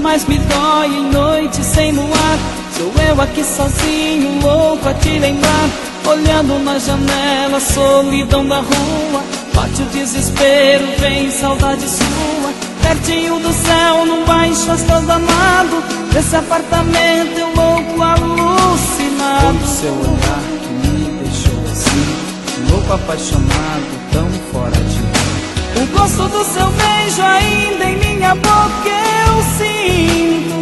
mais me dói em noite sem luar. Sou eu aqui sozinho, louco a te lembrar. Olhando na janela, solidão da rua. Bate o desespero, vem saudade sua. Pertinho do céu, num baixo astral amado. Desse apartamento eu louco alucinado. O seu olhar que me deixou assim, louco apaixonado, tão fora de mim. O gosto do seu beijo ainda em minha boca eu sinto.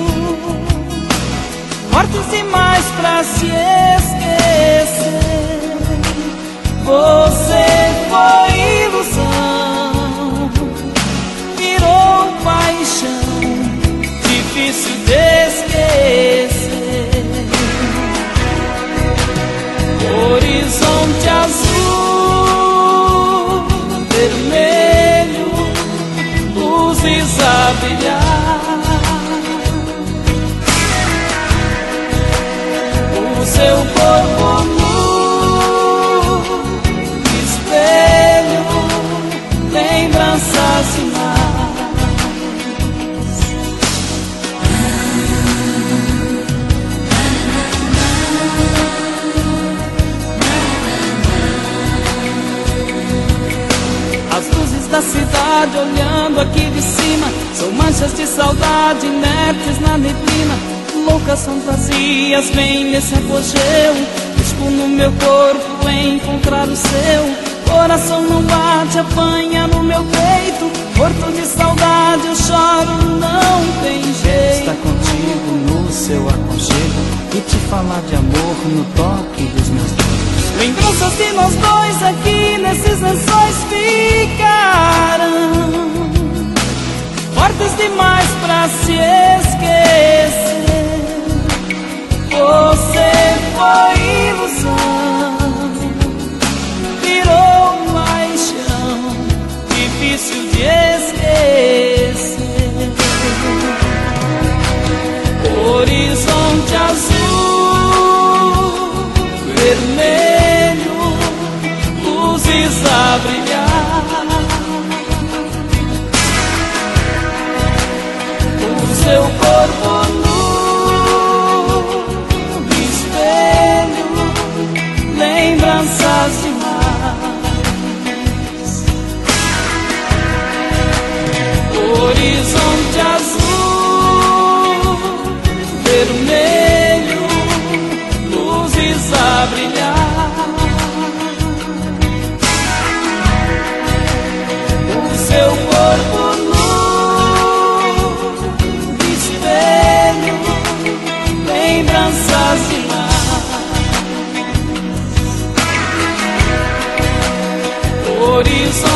Fortes demais pra se esquecer. Você foi ilusão, virou paixão, difícil de esquecer. Horizonte azul, vermelho, luzes a brilhar. O seu corpo nu, espelho, lembranças demais. As luzes da cidade olhando aqui de cima são manchas de saudade inertes na neblina. Loucas fantasias vêm nesse apogeu. Busco no meu corpo encontrar o seu. Coração não bate, apanha no meu peito. Morto de saudade, eu choro, não tem jeito. Estar contigo no seu aconchego e te falar de amor no toque dos meus dedos. Lembranças de nós dois aqui nesses lençóis ficarão. Fortes demais pra se esquecer. Você foi ilusão, virou paixão, difícil de esquecer. Horizonte azul, vermelho, luzes a brilhar. O seu corpo nu, lembranças demais. Horizonte azul, vermelho, luzes a brilhar. O seu corpo nu, espelho, lembranças demais. Horizonte